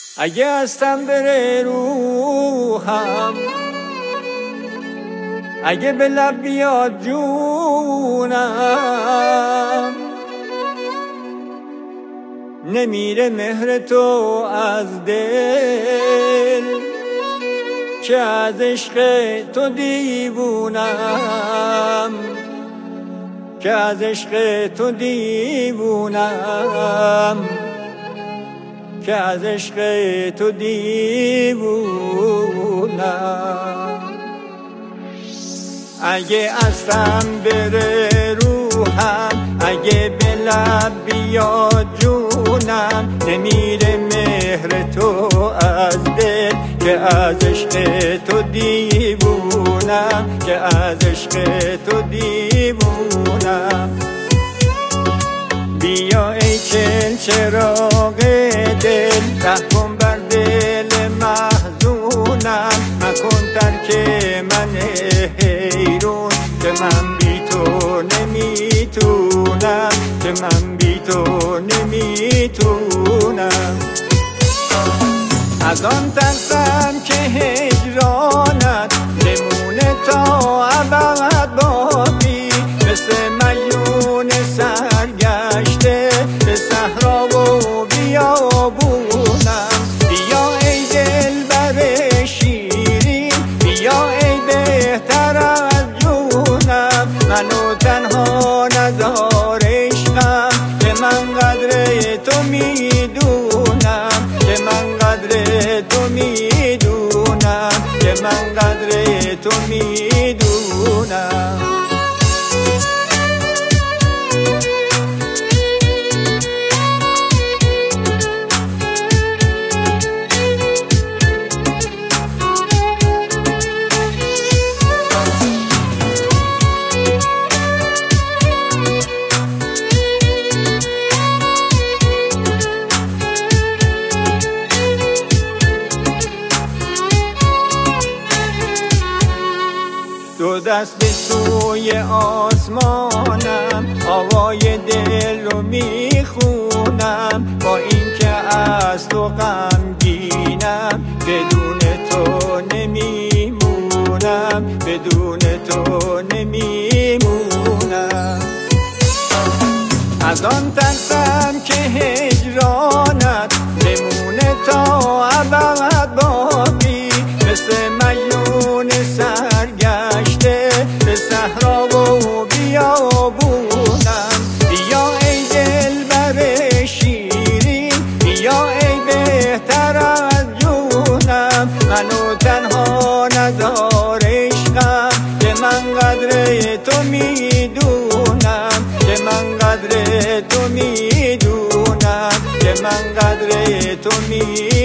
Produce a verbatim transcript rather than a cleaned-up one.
اگه هستم بره روحم، اگه به لب بیاد جونم، نمیره مهر تو از دل که از عشق تو دیوونم، که از عشق تو دیوونم، که از عشق تو دیوونم. اگه اصلم بره روحم، اگه به لب بیاد جونم، نمیره مهر تو از دل که از عشق تو دیوونم، که از عشق تو دیوونم. بیا ای چل چراغ دل، رحم بر دل محزونم، مکن ترک من حیرون که من بی تو نمیتونم، که من بی تو نمیتونم. از آن ترسم که هجرانت بمونه تا ابد باقی، مثل میون سرگشته به صحرا و بیابونم. بیا ای دلبر شیرین، بیا ای بهتر از جونم، منو تنها نذار عشقم، که من قدر تو میدونم، که من قدر تو میدونم، که من قدر تو میدونم. دو دست به سوی آسمانم، آوای دل رو میخونم، با اینکه از تو غمگینم، بدون تو نمیمونم، بدون تو نمیمونم. از آن ترسم که هجرانت بمونه تا ابد باقی، مثل میون سرگشته به صحرا و بیابونم. بیا ای دلبر شیرین، بیا ای بهتر از جونم، منو تنها نذار عشقم، که من قدر تو میدونم، که من قدر تو میدونم، که من قدر تو میدونم.